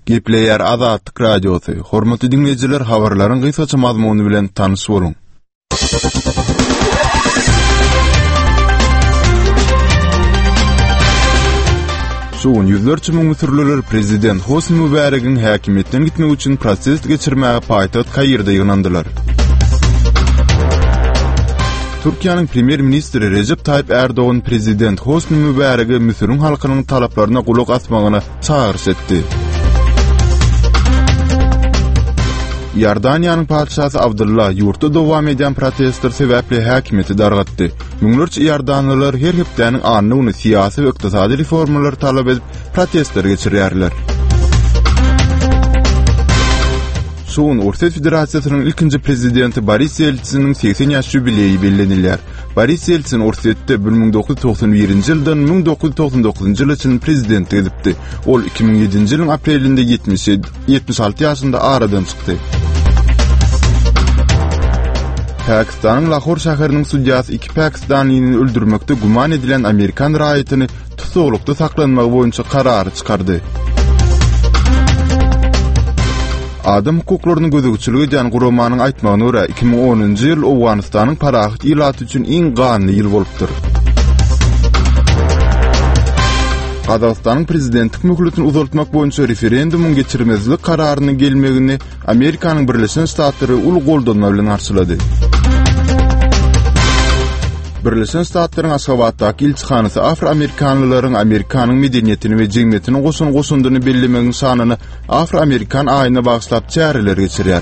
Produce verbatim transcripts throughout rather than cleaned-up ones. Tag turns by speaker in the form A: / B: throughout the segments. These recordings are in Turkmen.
A: Gepleýär Azatlyk Radiosu. Hormatly dinleyijiler, habarlaryň gysgaça mazmuny bilen tanyş boluň. Şuň ýüzlerçe müň Müsürliler prezident Hosni Mübarek'iň häkimetden gitmek üçin proses geçirmäge paýtagat Kayrda ýygnandylar. Türkiýanyň premier ministri Recep Tayyip Erdoğan prezident Hosni Mübarek'i Müsürün halkynyň talaplaryna gulak asmagyna çağırş etdi. Yordaniýanyň padşasy Abdullah ýurtda dowam eden protestler sebäpli häkimeti dargatdy. Müňlerçe Yordanlylar her hepdäniň anyny syýasy we ykdysady reformalar talap edip protestler geçirýärler. Şuň Orset Federasiýasynyň ilkinji prezidenti Boris Yeltsin'in seksen ýaş jubileyi bellenilýär. Boris Yeltsin Orsetde bin dokuz yüz toksan birinji ýyldan bin dokuz yüz toksan dokuzynjy ýyl üçin prezident edipdi. Ol iki bin ýedinji ýylyň aprelinde ýetmiş alty ýaşynda aradan çykdy. Pakistanyň Lahor şäheriniň sudyasy iki Pakistanlyny öldürmekde guman edilen Amerikan raýatyny tutsaklykda saklanmagy boýunça karar çykardy. Adam hukuklarynyň gözegçiligi ýan guramanyň aýtmagyna görä iki bin onunjy ýyl Owganystanyň parahat ilaty üçin iň ganly ýyl bolupdyr. Qazaqstanyň prezidentlik möhletini uzaltmak boýunça referendumuň geçirmezlik kararyny gelmegini Amerikanyň Birleşen Ştatlary ul goldanma bilen garşylady. Birleşen Ştatlaryň Aşgabatdaky ilçihanysy Afro-Amerikanlylaryň Amerikanyň medeniýetini we jemgyýetini goşun goşundyny bellemegiň sanyny Afro-Amerikan aýyna bagşlap çäreler geçirýär.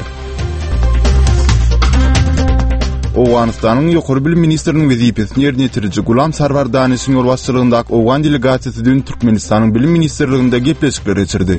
A: Owganystanyň ýokary bilim ministriniň wezipesini ýerine ýetiriji Gulam Sarwar Danyşyň ýol başçylygyndäki Owgan delegasiýasy dün Türkmenistanyň bilim ministrliginde gepleşikler geçirdi.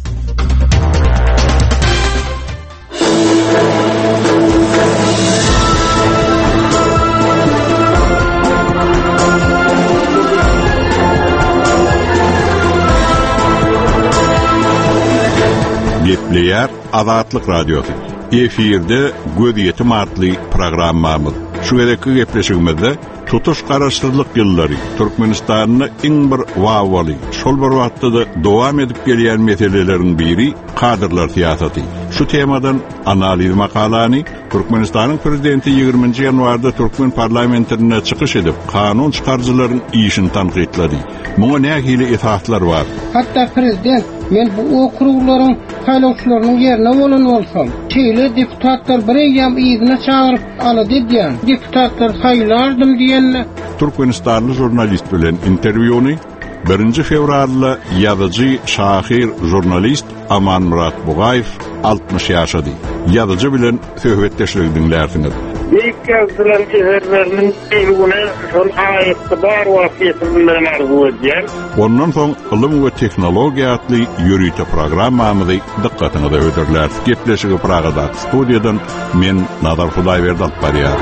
B: Gepleýär Azatlyk Radiosu. Efirde Göz Ýetim adly programmamyz. Şu gereki gepleşigimizde tutuş garaşdyrlyk ýyllary Türkmenistanyň iň bir wawaly, şol bir wagtda dowam edip gelýän meseleleriň biri kadrlar siýasaty. Şu temadan analiz makalany Türkmenistanyň prezidenti ýygrüminji ýanwarda Türkmen parlamentine çykyş edip kanun çykarjylaryň işini tanqidlady. Muňa nähili esaslar bar.
C: Hatta prezident men bu okruglaryň haýlawçylarynyň ýerine bolan bolsam, şeýle deputatlar birem ýygyna çağıryp alady diýen. Deputatlar haýlardım diýenler.
B: Türkmenistanly jurnalist bilen interwýuny birinji fevralda ýazyjy şahir jurnalist Aman Murat Bugaýew altmış ýaşady. Ýazyjy bilen söhbetdeşlik dinlärsiňiz.
D: Büyük yazılan cihazlarının bilgine son ayette bar vasiyetinden arzu edýär.
B: Ondan soň ilim we teknologiýa adly ýürüýte programmamyzy dikkatinize öderler. Gepleşigi Pragada studiýadan men Nazar Hudaýberdi alyp barýar.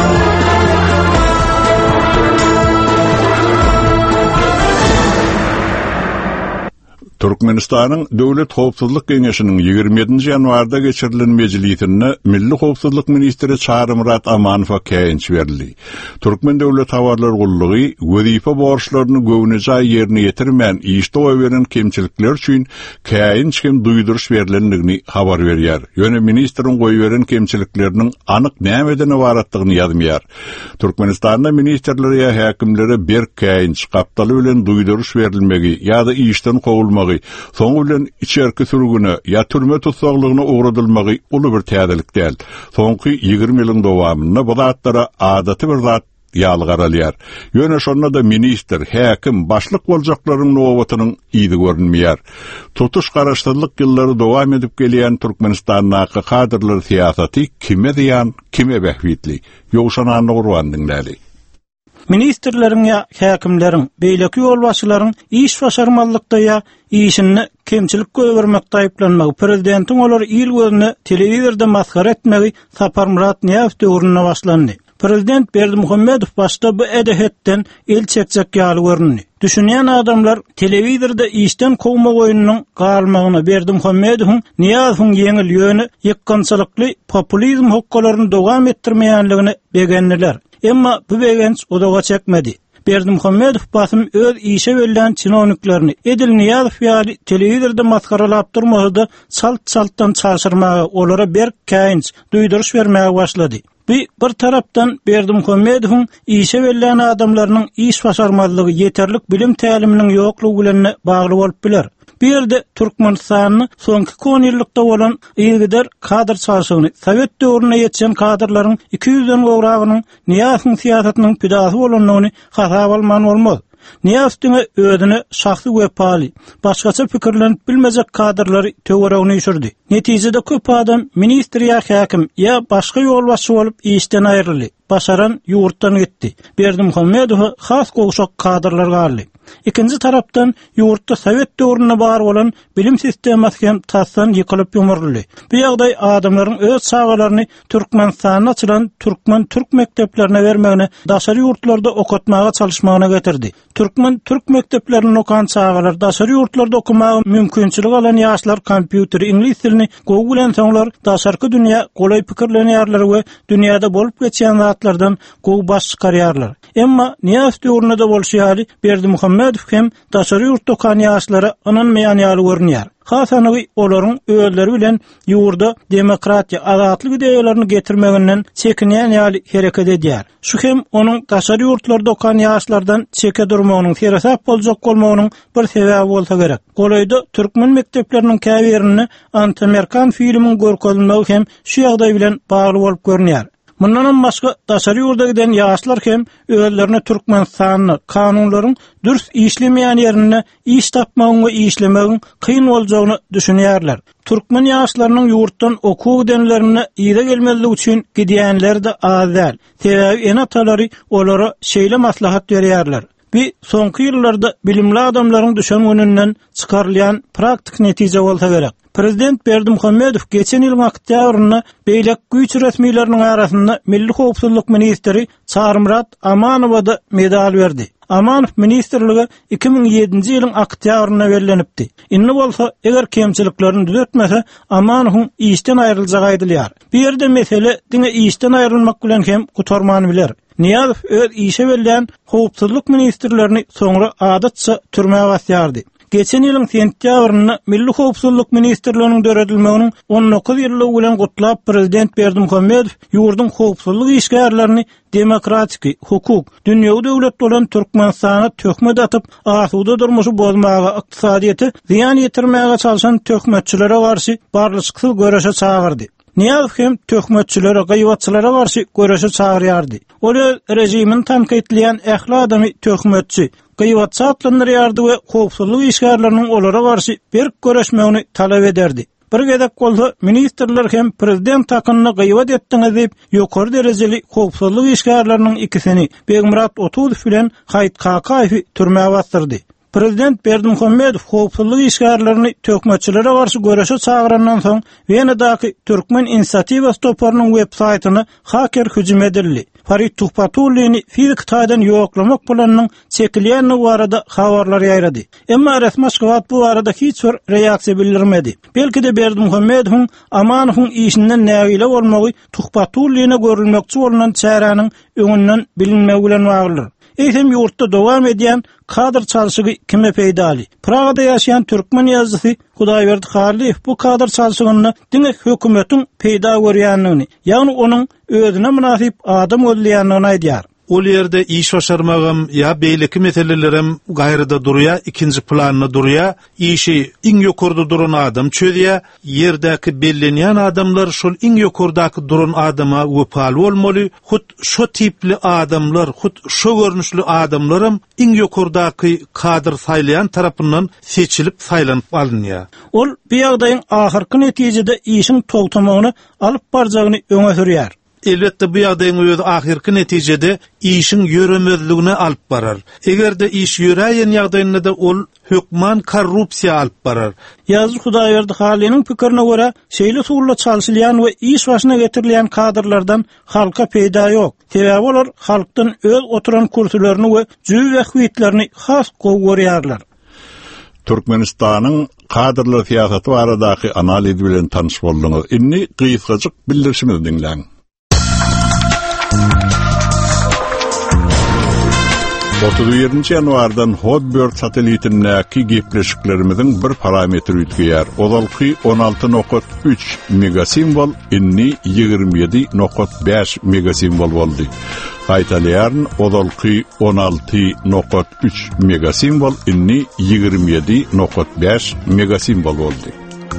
B: Türkmenistanyň Döwlet Howpsuzlyk Geňeşiniň ýygrimi ýedinji ýanwarda geçirilen mejlisinde Milli Howpsuzlyk ministri Çary Murat Amanowa käýinç berildi. Türkmen döwlet habarlar gullugy wezife borçlaryny göwnüje ýerine ýetirmän işde beren kemçilikler üçin käýinç hem duýduruş berilendigini habar berýär. Ýöne ministriň goýberen kemçilikleriniň anyk nämeden ibaratlygyny ýazmýar. Türkmenistanda ministrlere häkimlere bir käýinç gapdaly bilen duýduruş berilmegi ýa-da işden gowulmagy, soň bilen içerki sürgüne ýa türme tutsaklygyna ugradylmagy uly bir täzelik däl. Soňky ýygrimi ýylyň dowamyna bu zatlara adaty bir zat ýaly garalýar. Ýöne şonda da ministr, häkim, başlyk boljaklaryň nowatynyň ýygy görünmeýär. Tutuş garaşdyrlyk ýyllary dowam edip gelýän Türkmenistanyň kadrlar siýasaty kime diýen, kime bähwitli? Ýogşanany gurban dinläli.
E: Ministrleriň ýa häkimleriň, beýleki ýol başçylaryň iş başarmalykda ýa işini kemçilik göbermekde aýplanmagy, prezidentiň olary il gözüne telewizorda maskara etmegi Sapar Murat Niýazow döwrüne başlandy. Prezident Berdimuhammedow başda bu edehetden el çekjek ýaly görünýär. Düşünýän adamlar telewizorda işden kowma goýunynyň galmagyna Berdimuhammedowyň Niýazowyň ýeňil ýöni ýykkançylykly populizm hokkalaryny dowam etdirmeýänligini begendiler. Emma bu begenç odaga çekmedi. Berdimuhammedow basym öz işe verilen çinowniklerini Edil Niýazow ýaly telewizorda maskaralap durmagda salt-saltdan çarşyrmagy, olara berk käýinç duýduruş bermäge başlady. Bu bir tarapdan Berdimuhammedowyň işe verilen adamlarynyň iş başarmazlygy, yeterlik bilim täliminiň ýoklugy bilen bagly bolup biler. Bir yerde Türkmenistanyny soňky on ýyllikda bolan ýygyder kadr çarşygyny, Sowet döwrüne ýetişen kadrlaryň iki ýüzden gowragynyň Niýazowyň siýasatynyň pidasy bolanyny hasap alman bolmaz. Niýazow özüne şahsy wepaly, başgaça pikirlenip bilmejek kadrlary töweregine ýüşürdi. Netijede köp adam ministr ýa häkim ýa başga ýolbaşçy bolup işden aýryldy. Başaran ýurtdan gitdi. Berdimuhammedow has gowşak kadrlar garly. İkinci tarapdan ýurtda Sowet döwrüne bar bolan bilim sistematy hem tassan ýykylyp ýumurly. Bu ýagdaý adamlaryň öz sagalaryny Türkmenistana açylan Türkmen Türk mekdeplerine bermegine, daşary ýurtlarda okutmaga çalışmagyna getirdi. Türkmen Türk mekdepleriniň okan sagalar daşary ýurtlarda okumagy mümkinçilik alan ýaşlar kompýuter, ingliz dilini gowy bilen soňlar daşarky dünýä golay pikirlenýärler we dünýäde bolup geçen zatlardan gowy baş çykarýarlar. Emma Niýazow döwründe bolşýaly Berdimuhammedow hem daşary ýurtda okan ýaşlara ananmaýan ýaly görünýär. Hasanygy olaryň öýleri bilen ýurda demokratiýa, azatlyk ideýalaryny getirmeginden çekinýän ýaly hereket edýär. Şu hem onuň daşary ýurtlarda okan ýaşlardan çeke durmagynyň serasap boljak bolmagynyň bir sebäbi bolsa gerek. Golayda türkmen mekdepleriniň käbirini anti-Amerikan filmiň görkezilmegi hem şu ýagdaý bilen bagly bolup görünýär. Mundan başga daşary ýurda giden ýaşlar hem öýlerini Türkmenistanyny kanunlaryň dürüst işlemeýän ýerine iş tapmagyň we işlemegiň kyn boljagyny düşünýärler. Türkmen ýaşlarynyň ýurtdan okuw gidenlerini ýyra gelmezligi üçin gidýänler de az däl. Sebäbi enatalary olara şeýle maslahat berýärler. Bir soňky ýyllarda bilimli adamlaryň düşen önünden çykarylýan praktik netije bolsa gerek. Prezident Berdimuhammedow geçen ýyl oktýabryny beýlek güýç resmiýetleriniň arasynda Milli Howpsuzlyk ministri Çarmyrat Amanowa medal berdi. Amanow ministrligi iki bin ýedinji ýylyň oktýabryna berilipdi. Indi bolsa eger kemçiliklerini düzeltmese Amanowyň işden aýryljagy aýdylýar. Bir ýerde mesele diňe işden aýrylmak bilen hem gutarmany biler. Niýazow öz işe verilen howpsuzlyk ministrlerini soňra adatça türmäge basýardy. Geçen ýylyň sentýabryny Milli Howpsuzlyk ministrliginiň döredilmeginiň on dokuz ýyllygy bilen gutlap prezident Berdimuhammedow ýurdun howpsuzlyk işgärlerini demokratik, hukuk, dünýäwi döwlet bolan Türkmenistana töhmet atyp asuda durmuşy bozmaga, ykdysadyety ziýan ýetirmäge çalışan töhmetçilere garşy barlyşyksy göreşe çagyrdy. Niýazow hem töhmetçilere, gaýwatçylara garşy göreşe çagyrýardy. Olar rejimin tanqidleýän ähli adamy töhmetçi, gaýwatçy atlandyrýardy we howpsuzlyk işgärleriniň olara garşy berk göreşmegini talap ederdi. Bir gedek bolsa ministrler hem prezident hakyny gaýwat etdiňiz diýip ýokary derejeli howpsuzlyk işgärleriniň ikisini Begmurat Otuzow bilen Haýt Kakaýew türmäge bastyrdy. Prezident Berdimuhammedow howpsuzlyk işgärlerini töhmetçilere garşy göreşe çagyrandan soň Wenedäki Türkmen inisiatiwa stoparynyň web saýtyny haker hüjüm edildi. Farid Tuhpatulyny fizik taýdan ýoklamak bolanyň çekilýäni barada habarlar ýaýrady. Emma resmi Moskwa bu arada hiç bir reaksiýa bildirmedi. Belki de Berdimuhammedowyň Amanowyň işinden nägile bolmagy Tuhpatulyna görülmekçi bolanan çäranyň öňünden bilinmegi bilen baglydyr. Eýsem ýurtda dowam edýän kadr çalşygy kime peýdali? Pragada ýaşaýan türkmen ýazgysy Hudaýberdi Haliýew bu kadr çalşygyny diňe hökümetiň peýda görýändigini, ýagny onuň özüne münasip adam öldürýändigini aýdýar.
F: Ol ýerde iş başarmagam ýa beýleki meselelerim gaýryda durýa, ikinji planyna durýa, işi iň ýokurda duran adam çözýär, ýerdäki bellenýän adamlar şol iň ýokurdaky duran adama wepal bolmaly. Hut şo tipli adamlar, hut şo görnüşli adamlarym iň ýokurdaky kadr saýlayan tarapyndan seçilip saýlanyp alınýar.
E: Ol bu ýagdaýyň ahyrky netijede işiň togtamagyny alyp barjagyny öňe sürýär.
F: Elbette bu ýagdaýyň öz ahyrky netijede işiň ýöremezligine alyp barar. Egerde iş ýöräýän ýagdaýynda ol hökman korrupsiýa alyp barar.
E: Ýazy Hudaýberdi Haliýewiň pikirine görä, şeýle suwla çalşylýan we iş başyna getirilýän kadrlardan halka peýda ýok. Sebäbi olar halkdan öz oturan kursulerini we jüý we hüýitlerini has gowy görýärler.
B: Türkmenistanyň kadrlar siýasaty baradaky analiz bilen tanyş boldyňyz. Inni gysgaçyk bildirişimizi dinläň. otuz birinji ýanwardan Hotbird satelitindäki gepleşiklerimizin bir parametri ütgeýär. Odalky on alty nokta üç megasimbol, inni ýygrimi ýedi nokta beş megasimbol boldy. Gaýtalýaryn odalky on alty nokta üç megasimbol, inni ýygrimi ýedi nokta beş megasimbol boldy.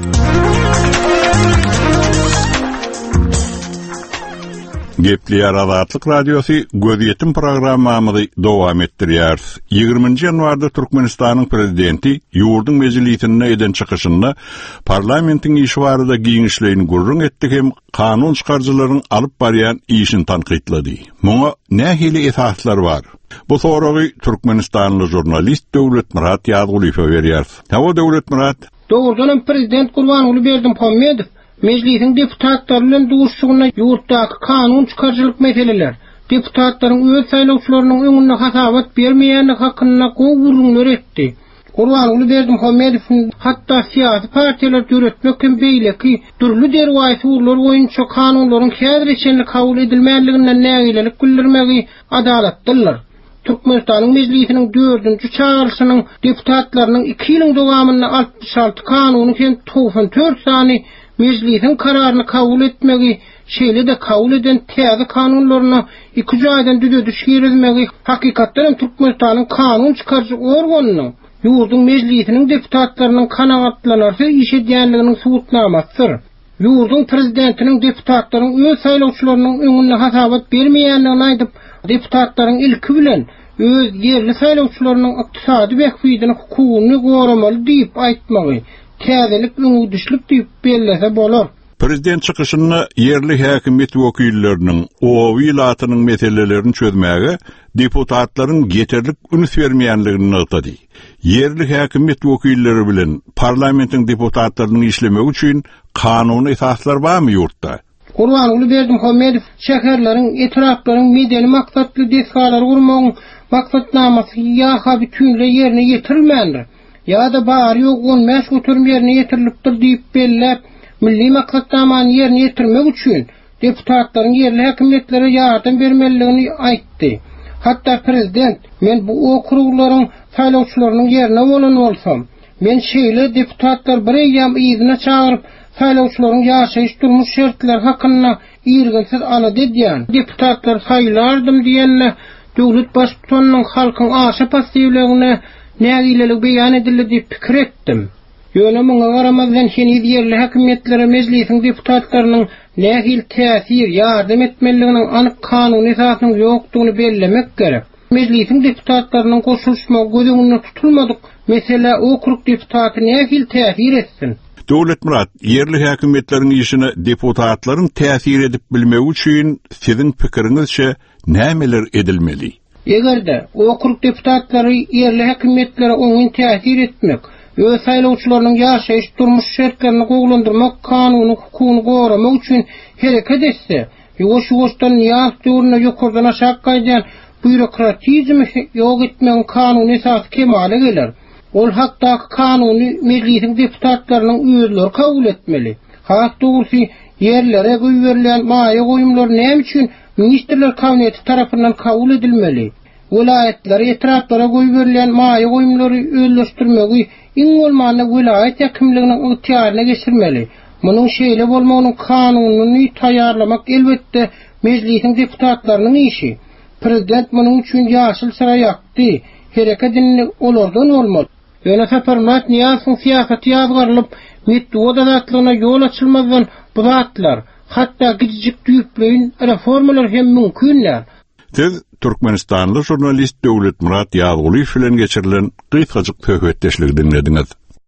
B: Gepliyar Azatlyk Radiosu Gözyetim programmamyzy dowam etdirýär. ýygrimiňji ýanwarda Türkmenistanyň prezidenti ýurdun mejlisinde eden çykyşynda parlamentiň işbarada giňişlerini gurrun etdi hem kanun çykarjylaryň alyp barýan işini tanqidlady. Muňa nähili esaslar bar? Bu soragy Türkmenistanly jurnalist Döwlet Murat Ýazgulyw berýär. Hawa Döwlet Murat?
C: Doğrudan prezident Gurbanuly Berdimuhammedow meclisin deputatları bilen duşsugyna ýurtdaky kanun çykarjylyk meseleler, deputatlaryň öz saýlawçylarynyň öňünde hasabat bermeýänligi hakynda gowurunlar etdi. Gurbanuly Berdimuhammedow hatda syýasy partiýalar döretmek hem beýleki türlü derwaýsy urlar boýunça kanunlaryň häzir içenli kabul edilmänliginden nägilelik bildirmegi adalatdylar. Türkmenistanyň meclisiniň dördünji çağrışynyň deputatlarynyň iki ýylyň dowamynda altmış alty kanuny hem doksan dört sany meclisin kararyny kabul etmegi, şeýle de kabul eden täze kanunlaryna iki jaýdan düzediş girilmegi hakykatdan Türkmenistanyň kanun çykarjy organynyň ýurdun meclisiniň deputatlarynyň kanagatlanarsa iş edýänliginiň subutnamasydyr. Ýurdun prezidentiniň deputatlaryň öz saýlawçylarynyň öňünde hasabat bermeýänligini aýdyp, deputatlaryň ilki bilen öz yerli saýlawçylarynyň ykdysady bähbidini hukugyny goramaly diýip aýtmagy, täzelik öňüdüşlik diýip bellese bolar.
B: Prezident çykyşyny yerli häkimet wekilleriniň o wilayatynyň meselelerini çözmäge deputatlaryň yeterlik üns bermeýänligini ýatydy. Yerli häkimet wekilleri bilen parlamentiň deputatlarynyň işlemegi üçin kanuny esaslar barmy ýurtda?
C: Gurbanuly Berdimuhammedow şäherleriň, etraplaryň medeni maksatly desgalar gurmagyň maksatnamasy ýa-ha bütünle ýerine ýetirilmändir. Ya da bari ýok olmaz götürüm ýerine ýetirilipdir diýip bellep, milli maksatnamany ýerine ýetirmek üçin deputatlaryň yerli häkimetlere ýardam bermeligini aýtdy. Hatda prezident, men bu okruglaryň saýlawçylarynyň ýerine bolan bolsam, men şeýle deputatlar bir ýam ýygyna çagyryp saýlawçylaryň ýaşaýyş durmuş şertleri hakynda ýergensiz ala dedýän. Deputatlar saýlardym diýenle döwlet başçysynyň halkyň aşa passiwligine nägilelik beýan edildi diýip pikir etdim. Ýöne muňa garamazdan şeni yerli häkimetlere meclisiň deputatlarynyň nähil täsir ýardam etmeliginiň anyk kanuny esasynyň ýokdugyny bellemek gerek. Meclisiň deputatlarynyň goşulmagy gözüňde tutulmadyk. Mesela okrug deputaty nähil täsir etsin.
B: Döwlet Murat, yerli häkimetleriň işine deputatlaryň täsir edip bilmegi üçin siziň pikiriňizçe nämeler edilmeli?
C: Egerde okrug deputatlary yerli häkimetlere oňun täsir etmek, öz saýlawçylarynyň ýaşaýyş durmuş şertlerini gowlandyrmak, kanuny hukugyny goramak üçin hereket etse, ýoş-ýoşdan ýaz döwrüne ýokurdan aşağı gaýdan bürokratizmi ýok etmeň kanuny esasy kemale geler. Ol hakdaky kanuny meclisiň deputatlarynyň özleri kabul etmeli. Has dogusy yerlere göýberilen maýa goýumlary näme üçin Ministrler Kabineti tarafından kabul edilmeli. Vilayetlere, etraflara goýberilen maýa goýumlary özleşdirmegi iň bolmanda vilayet ýakymlygynyň ygtyýaryna geçirmeli. Munyň şeýle bolmagynyň kanunyny taýýarlamak elbetde meclisiň deputatlarynyň işi. Prezident munyň üçin ýaşyl sıra ýakdy. Hereketini olardan olmaly. Ýöne Saparmat Niýazowyň syýasaty ýazgarylyp, medeniýet azatlygyna ýol açylmazdan bu zatlar hatda gidijik düýpleýin reformalar hem mümkinler.
B: Siz Türkmenistanly jurnalist Döwlet Murat Ýazgulyw bilen geçirilen gysgaçyk söhbetdeşligi dinlediňiz.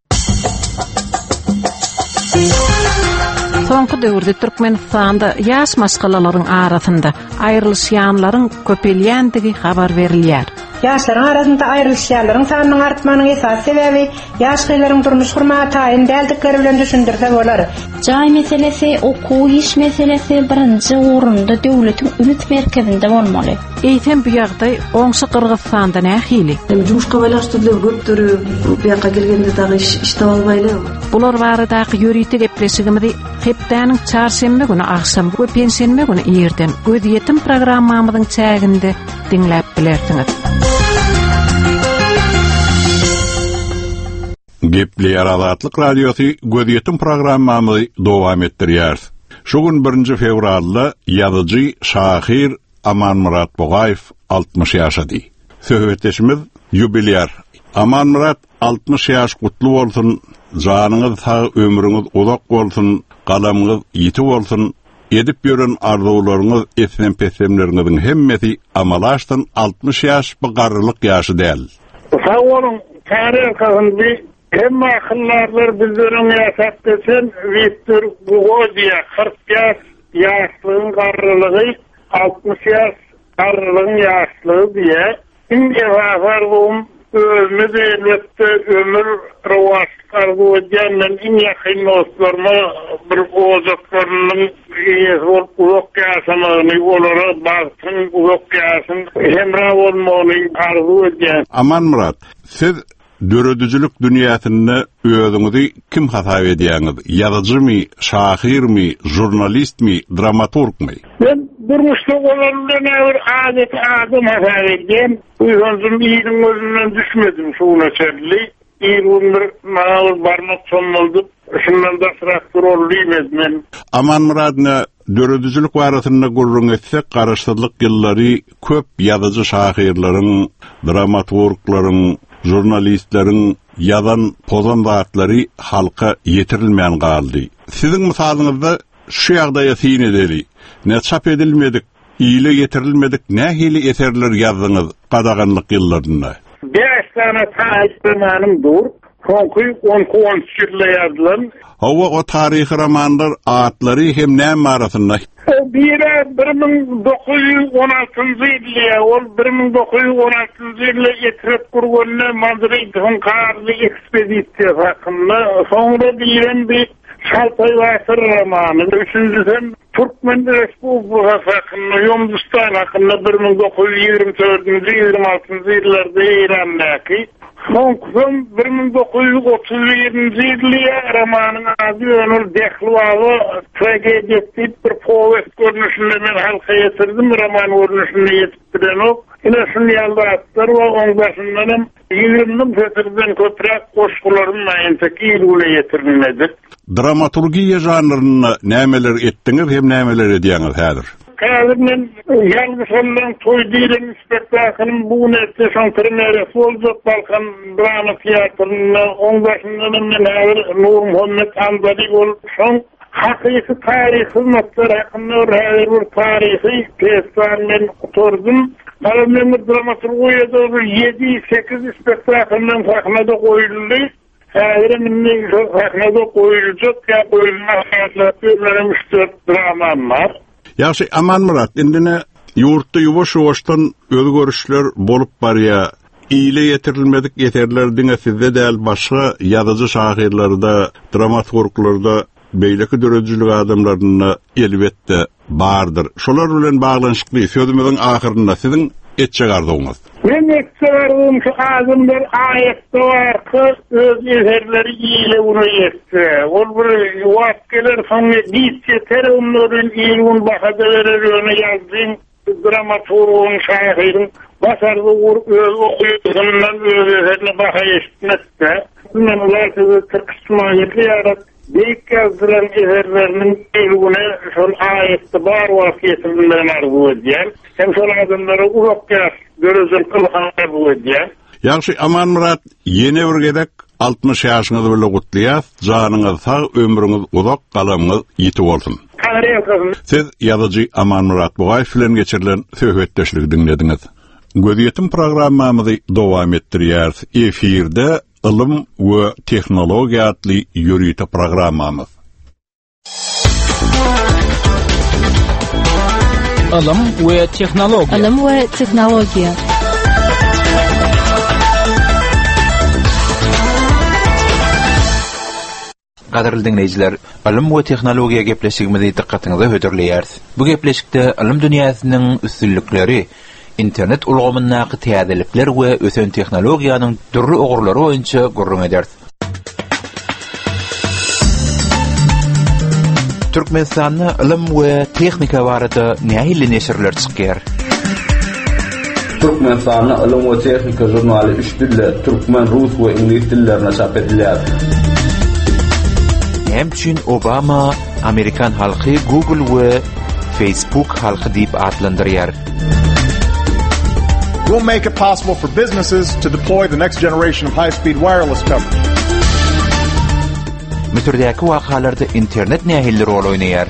G: Soňky döwürde Türkmenistanda ýaş maşgalalaryň arasynda aýrylýanlaryň köpelýändigi habar berilýär.
H: Yaşların arasında ayrılışlarların sanının artmanın esas sebebi yaşlıların durmuş kurma tayin deldikleri bilen düşündürse bolar.
I: Jay meselesi, okuw iş meselesi birinci orunda döwletin ümit merkezinde bolmaly.
G: Eýtem bu ýagdaý oňşy Kyrgyzstanda nähili?
J: Jumuşka başladylar göpdür, bu ýakka gelgende dagy iş tapa almaýlar.
G: Bular baradaky ýörüýte gepleşigimizi hepdäniň çarşembe güni akşam we pensiýenme güni ýerden Gözyetim programmamyzyň çäginde dinläp bilersiňiz.
B: Gepleýär Azatlyk Radiosu Gödýetim programmamy dowam etdirýär. Şugun birinji fevralda ýazyjy şahyr Amanmurat Bogaýew altmış ýaşady. Söhbetleşimiz jubileýär. Amanmurat altmış ýaş gutly bolsun, janyňyz sag, ömrüňiz uzak bolsun, galamyňyz ýiti bolsun. Edip ýören arzularyňyz, esnem peslemleriňiziň hemmesi amalaşdan altmış ýaş bagarlyk ýaşy däl.
D: Sag bolun, taryhyndy hem ahyllarlar bizlerin ýasap desen, Viktor Bogodiýa kırk ýaş ýaşlygyň garrylygy, altmış ýaş garrylygyň ýaşlygy diýe. Indi wagtlarym özüne elbetde ömür rowasy arzuwajynyň iň ýakyn dostlaryma bir ozatlarynyň ýezwol uzak ýaşamagyny, olara bagtyn uzak ýaşyn hemra bolmagyny arzuwajýan.
B: Amanmurat, siz döredüjülük dünýäsinde özüňizi kim hasap edýäňiz? Ýazyjymy, şahyrmy, jurnalistmi, dramaturgmy?
D: Ben durmuşda olanlardan bir adet adam hasap edýän. Özüm ýygyň özünden düşmedim şuna çerli. Ýygyň bir mağul barmak çomuldy. Şundan da traktor olýmedmen.
B: Amanmuratna döredüjülük baratyna gurrun etsek, garaşdyrlyk ýyllary köp ýazyjy şahyrlaryň, dramaturglaryň, jurnalistlerin yadan pozan vaatları halka yetirilmeyen kaldı. Sizin misalınızda şu ýagdaýa sin edeli. Ne çap edilmedik, iyile yetirilmedik, ne hili eserler yazdınız qadaganlyk ýyllarynda.
D: beş tane tarih romanım dur. Sonky on on ýylda ýazylan.
B: Hawa o tarihi romanlar atlary hem näme arasynda?
D: Biri bir ming dokuz ýüz on altyncy ýylda, ol bir ming dokuz ýüz on altyncy ýylda ýetirip gurganyna Madridden karly ekspedisiýa hakynda, soňra bilen bir Şalpay Vasır romanı, üçüncüsü Türkmen Respublikası hakynda, Yomdustan hakynda bir ming dokuz ýüz ýigirme dörtünji ýigirme altyncy ýyllarda Irandaky. Soňky bir ming dokuz ýüz otuz ýedinji ýylda romanyň ady Önür Dehlwawy tragediýasy bir powest görnüşinde men halka ýetirdim, roman görnüşinde ýetipdiren ok. Ine şunu ýaldatdyr we oň başyndan ýigirme fetrden köprek goşgularyň maýyntaky ýyly ýetirilmedi.
B: Dramaturgiýa janryna nämeler etdiňiz hem nämeler edýäňiz häzir?
D: Häzir men ýalgyşylyň toý diýen spektaklyň bu netde şoň premieresi boljak Balkan drama teatryna oň başyndan men häzir Nur Muhammed Anzali bol şoň hakyky taryhy hizmetler hakynda häzir bir taryhy pestarmen oturdum. Men dramaturgiýada ýedi sekiz spektaklyň sahnada goýuldy. Häzir men sahnada goýuljak ýa goýulmaýan üç dört dramam bar.
B: Ýaşy Amanmurat, indine ýurtda ýuwaş-ýuwaşdan özgörüşler bolup barýar. Ýyle ýetirilmedik eserler diňe sizde däl başga ýazyjy şahyrlarda, dramaturglarda beýleki döredüjülük adamlaryna elbetde bardyr. Şolar bilen baglanşykly sözümiziň ahyrynda sizin etjek arzuňyz.
D: Men etjek arzuğum şu adamlar aýatda barky öz eserleri ýyle uny etse. Ol bir wagtlar soňra diýse terumlaryň ýylyň bahada berer öňe ýazdym. Dramaturgyň şahyryň basarly öz okuýandan öz eserine baha ýetmekde. Men ular sizi Türkistan ýarat Beýik ýazdyran eserleriň ýylyny şol aýatda bar wagtlaryň arzuwajýan. Hem şol adamlara uzak ýaş görüjül kılgan arzuwajýan.
B: Ýaşy Amanmurat, ýene bir gedek altmış ýaşyňyzy bilen gutlaýas, janyňyz sag, ömrüňiz uzak, galamyňyz ýiti bolsun. Siz ýazyjy Amanmurat Bogaýew bilen geçirilen söhbetdeşligi dinlediňiz. Gödýetim programmamyzy dowam etdirýär. Efirde Ilm we Tehnologiýa adly ýürüýte programmamyz.
E: Ilm we Tehnologiýa.
G: Ilm we Tehnologiýa.
K: Gaderli dinleyijiler, ilim we tehnologiýa gepleşigimizi dikkatiňize höderleýär. Bu gepleşikde ilim dünýäsiniň üstünlikleri, internet ulgamyndaky täzelikler we ösen tehnologiýanyň türlü ogurlary boýunça gurrun eder. Türkmenistanda ilim we tehnika barada nähili neşirler çykýar.
L: Türkmenistan'ın ilim ve texnika jurnaly üç dille, Türkmen, Rus ve İngiliz dillerine çap edilýär.
K: Hemçin Obama Amerikan halky Google we Facebook halky diýip adlandyrýar.
M: We'll make it possible for businesses to deploy the next generation of high-speed wireless coverage.
K: Mütürdäki wakalarda internet nähilli rol oýnaýar.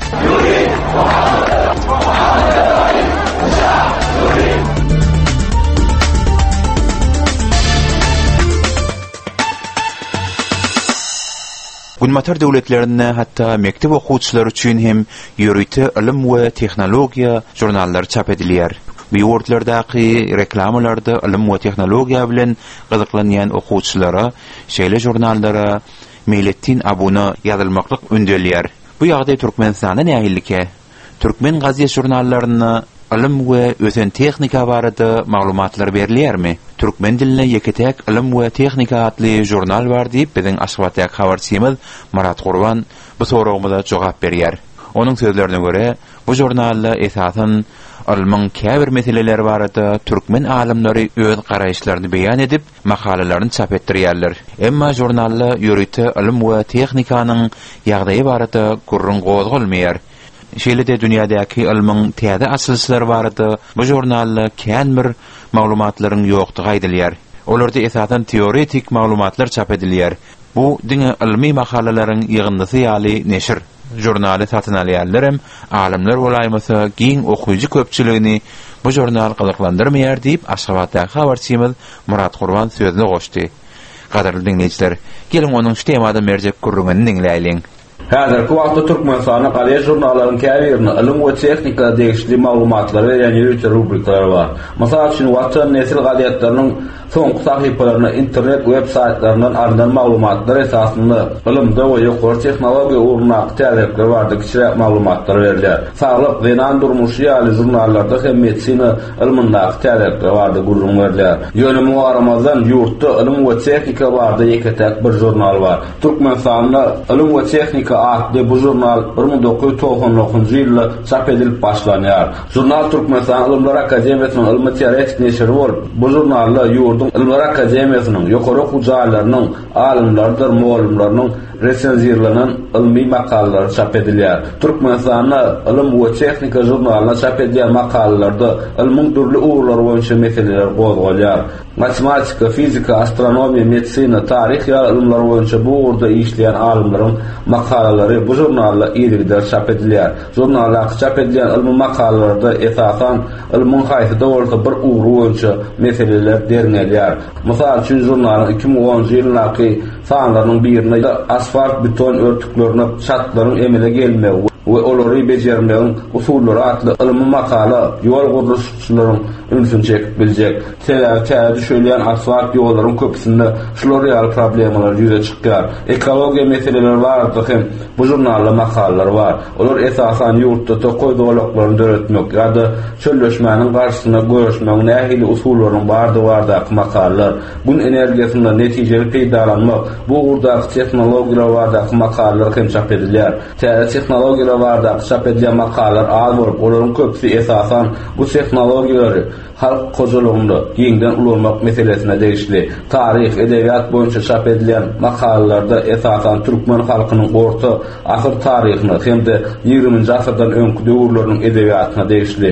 K: Günmatar döwletlerinde hatta mektep okuwçylary üçin hem ýörüýte ilim we tehnologiýa jurnallary çap edilýär. Bu ýurtlardaky reklamalarda ilim we tehnologiýa bilen gyzyklanýan okuwçylara şeýle jurnallara millettin abuna ýazylmaklyk öndelýär. Bu ýagdaý Türkmenistanda nähillike? Türkmen gaziýet jurnallaryna ilim we özen tehnika barada maglumatlar berilýärmi? Türkmen diline yeketek ilim we tehnika adly jurnal bar diýip biziň Aşgabatda habarçymyz Marat Gurban bu soragymyza jogap berýär. Onuň sözlerine göre bu jurnalda esasen ilmiň käbir meseleleri barada türkmen alimleri öz garaýşlaryny beýan edip makalalaryny çap etdirýärler. Emma jurnalda ýörüýte ilim we tehnikanyň ýagdaýy barada gurrun gozgulmaýar. Şeýle-de dünýädäki ilmiň täze asylçylary barada bu jurnalda känbir maglumatlaryň ýokdugy aýdylýar. Olarda esasen teoretik maglumatlar çap edilýär. Bu diňe ilmi makalalaryň ýygyndysy ýaly neşir. Jurnaly satyn alýarlarym alimler bolaýmasa giň okuýjy köpçiligini bu jurnal gyzyklandyrmaýar diýip Aşgabatda habarçymyz Murat Gurban sözüne goşdy. Gadarly dinleýijiler, gelin onuň şu temada merjek gurrungyny dinleýäliň.
L: Häzirki wagtda Türkmenistanyň gaýa jurnallaryň käbirini ilim we tehnika degişli maglumatlar berýän ýürüýçi rubrikalary bar. Masalan üçin Watan nesil gazetleriniň soňky sahypalaryna internet web saytlarynyň ardan maglumatlar esasynda ilimde we ýokary tehnologiýa urnak täzelikler bardy kiçirek maglumatlar berilýär. Saglyk we nan durmuşy ýaly jurnallarda hem medisina ilmindaky täzelikler bardy gurrun berilýär. Ýönümi aramazdan ýurtda ilim we tehnika bardy ýeketek bir jurnal bar. Türkmenistanda ilim we tehnika adlı bu jurnal bir ming dokuz yüz doksan dokuzuncu ýylda çap edilip başlanýar. Jurnal Türkmenistan Ilimler Akademiýasynyň ilmi teoretik neşri bolup, bu jurnalda ýurdun Ilimler Akademiýasynyň ýokary okuwçylarynyň, alimlerdir, muallimleriň resensiyalanan ilmi makallar çap edilýär. Türkmenistanda ilim we tehnika jurnalyna çap edilýän makallalarda ilmiň türli ugrulary boýunça meseleler gozgalýar. Matematika, fizika, astronomiýa, medisina, taryh ýaly ilimler boýunça bu urda işleýän alimleriň makalary bu jurnalda ýerligide çap edilýär. Jurnalda çap edilen ilmi makalalarda esasen ilmiň haýsynda bolsa bir ugru boýunça meseleler derinelýär. Mysal üçin jurnalyň iki ming onuncu ýylynaky sanlarynyň birinde asfalt beton örtüklerini çatlaryň emele gelmegi we olary bejermegiň usullary atly ilmi makala ýol guruluşçylaryň ünsüni çekip biljek. Täze düşülýän asfalt ýollaryň köpüsinde şular ýaly problemler ýüze çykýar. Ekologiýa meseleleri bardy hem bu jurnalda makalalar bar. Olar esasen ýurtda tokoý dowlaklaryny döretmek ýa-da çölleşmäniň garşysyna goýuşmagyň nähili usullaryň bardy barda makalalar. Bun energiýasyny netijeli peýdalanmak, bu urdaky tehnologiýalar barda makalalar hem çap edilýär. Täze tehnologiýalar barda çap edilen makalalar az bolup, olaryň köpüsi esasen bu tehnologiýalary halk kozulugunda ýeňden ulanmak meselesine degişli. Taryh, edebiýat boýunça çap edilen makalalarda esasen türkmen halkynyň orta ahyr taryhyny hem-de ýygrüminji asyrdan öňkü döwürleriň edebiýatyna degişli.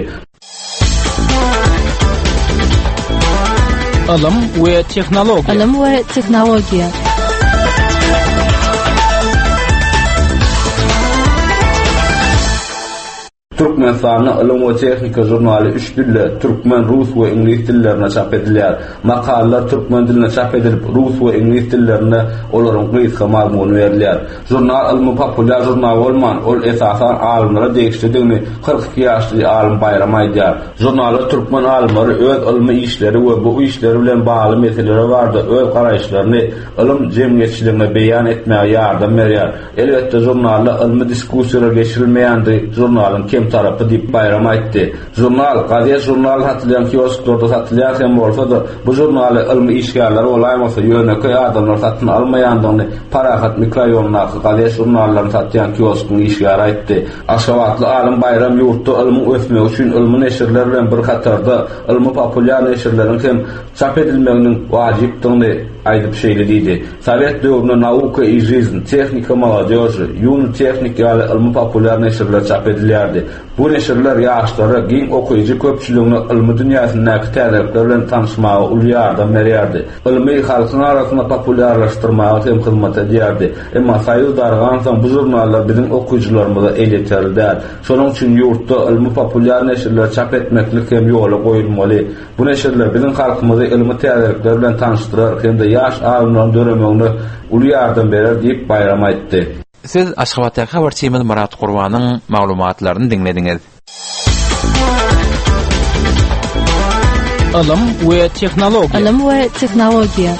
E: Ilim we tehnologiýa.
N: Ilim we tehnologiýa.
L: Türkmenistanyň ilim we tehnika jurnaly üç dille, Türkmen, Rus we İngiliz dillerine çap edilýär. Makalalar Türkmen diline çap edilip, Rus we İngiliz dillerine olaryň gysga mazmuny berilýär. Jurnal ilmi populyar jurnal bolman, ol esasen alimlere degişdirdigini kırk iki ýaşly alim Bayram aýdýar. Jurnalda Türkmen alimleri öz ilmi işleri we bu işleri bilen bagly meseleler bardy, öz garaýşlaryny ilim jemgyýetçiligine beýan etmäge ýardam berýär. Elbetde jurnalda ilmi diskussiýalar geçirilmeýändi, jurnalyň kem tarapy diýip bayram aýtdy. Jurnal, gazet jurnal satylýan kiosklarda satylýar hem bolsa-da bu jurnaly ilmi işgärler olaýmasa ýöneki adamlar satyn almaýandygyny parahat mikrorayonlardy gazet jurnallaryny satýan kioskun işgäri aýtdy. Aşgabatly alim bayram ýurtda ilmi ösmegi üçin ilmi neşirler bilen bir katarda ilmi populyar neşirleriň hem çap edilmeginiň wajypdygyny aýdyp şeýlediydi. Sovet döwründe nauka i жизнь, техника молодежи, юн техник ýaly ilmi populyar neşirler çap edilýärdi. Bu neşirler ýaşlara, giň okuyjy köpçüligine ilmi dünýäsindäki täzelikler bilen tanışmagy uly ýardam berýärdi. Ilmi halkyň arasynda populyarlaşdyrmagy hem hyzmat edýärdi. Emma saýyr dargan soň bu jurnallar biziň okuyjylarymyza eliterdär. Şonuň üçin ýurtda ilmi populyar neşirler çap etmeklik hem ýola goýulmaly. Bu neşirler biziň halkymyzy ilmi täzelikler bilen tanışdyrar hem de ýaş alimlaryň dönemegine uly ýardam berer diýip bayram aýtdy.
K: Siz Aşgabatda habarçymyz Murat Gurbanyň maglumatlaryny dinlediňiz.
E: Ilim we texnologiýa.
G: Ilim we texnologiýa.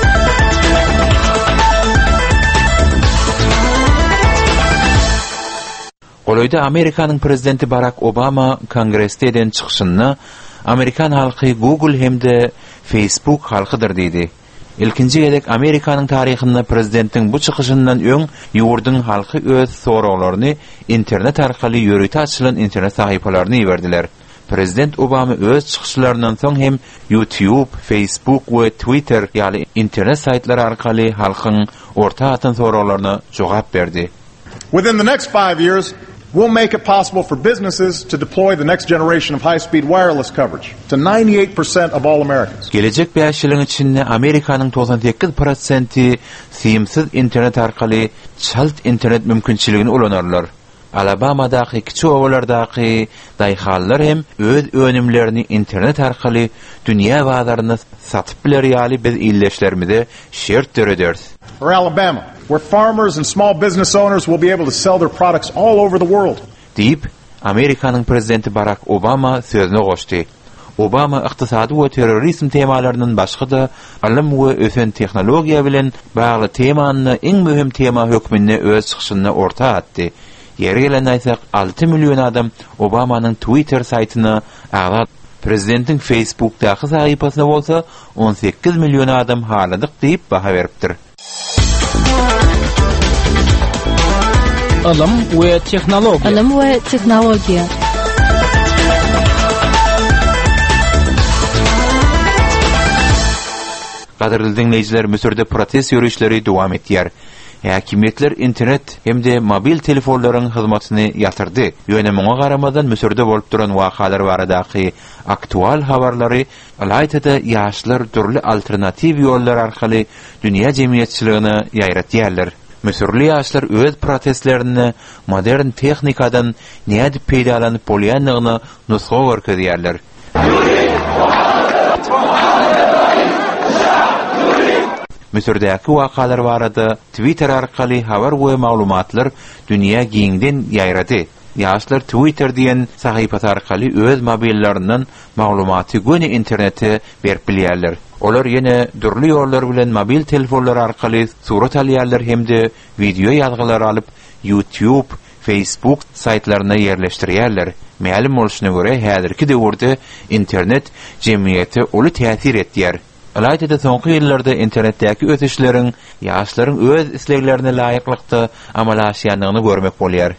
K: Goloyda Amerikanyň prezidenti Barack Obama Kongressden çykyşyny Amerikan halky Google hemde Facebook halkydyr diýdi. İlkinji gedek Amerikanyň taryhynda prezidentiň bu çykyşyndan öň ýurduň halky öz soraklaryny internet arkaly ýörüte açylan internet sahypalaryny berdiler. Prezident Obama öz çykyşlaryndan soň hem YouTube, Facebook we Twitter ýaly internet saytlary arkaly halkyň orta atan soraklaryna jogap berdi.
M: Within the next five years, we'll make it possible for businesses to deploy the next generation of high-speed wireless coverage to ninety-eight percent of all Americans.
K: Gelecek beş ýylyň içinde Amerikanyň doksan sekiz prosenti simsiz internet arkaly çalt internet mümkinçiligini ulanarlar. Alabamadaky kiçik owalardaky daýhallar hem öz önümlerini internet arkaly dünýä bazaryna satyp biler ýaly biz illeşlermide şert dörederiz.
M: Or Alabama, where farmers and small business owners will be able to sell their products all over the world.
K: Diýip Amerikanyň prezidenti Barack Obama sözüne goşdy. Obama ykdysady we terrorizm temalarynyň başga da alim we ösen tehnologiýa bilen bagly temanyny iň möhüm tema hökmünde öz çykyşyny orta atdy. Ýeri gelen aýsak alty million adam Obamanyň Twitter saýtyny aýlap, prezidentin Facebookdaky sahypasyna bolsa on sekiz million adam haladyk diýip baha beripdir.
E: Ilim we texnologiýa.
G: Ilim we texnologiýa.
K: Gaderli dinleyijiler, Müsürde protest ýürüşleri dowam etýär. Häkimetler internet hemde mobil telefonlaryň hyzmatyny ýatyrdy. Ýönemeňe garamadan Müsürde bolup duran wakalar baradaky aktual habarlary alaytada ýaşlar türli alternativ ýollar arkaly dünýä jemgyýetçiligine ýaýratýarlar. Müsürli ýaşlar öz protestlerini modern tehnikadan näde peýdalanyp bolýanlygyny nusga görkezýärler. Müsürdäki wakalar barada Twitter arkaly habar we maglumatlar dünýä giňden ýaýrady. Ýaşlar Twitter diýen sahypa arkaly öz mobillerinden maglumaty göni internete berip bilýärler. Olar ýene durly ýollar bilen mobil telefonlar arkaly surat alýarlar hemde video ýazgylary alyp YouTube, Facebook saytlaryna ýerleşdirýärler. Mälim bolşyna görä häzirki döwürde internet jemgyýete uly täsir etýär. Alayda soňky ýyllarda internetdäki ötüşleriň ýaşlaryň öz isleglerine laýyklykda amalaşýanlygyny görmek bolýar.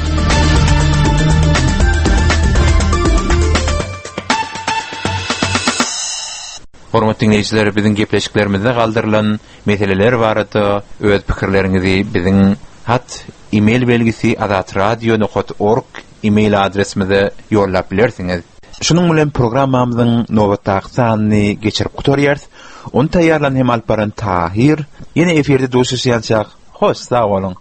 K: Hormatly dinleyijiler, biziň gepleşiklerimizde galdyrylan meseleler barada öz pikirleriňizi biziň hat e-mail belgisi azat radio nokta org e-mail adresimize ýollap bilersiňiz. Şunun bilen programmamyzyň nowatdaky sanyny geçirip gutarýarys. Onu taýýarlan hem alparan Tahir. Ýene eferde duşuşýançak. Hoş, sag bolun.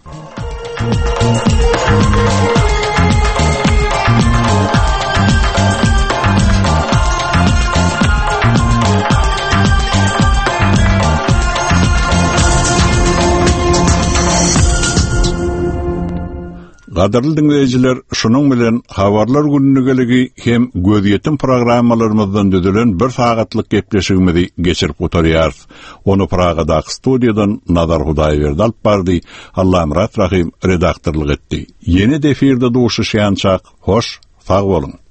B: Gadarly dinleyijiler, şunun bilen habarlar gününe geligi hem gözyetim programmalarymyzdan düzülen bir sagatlyk gepleşigimizi geçirip oturýar. Onu Pragada studiýadan Nazar Hudaýberdi alyp bardy. Allah Murat Rahim redaktorlyk etdi. Yeni defirde duşuşýançak, hoş, sag bolun.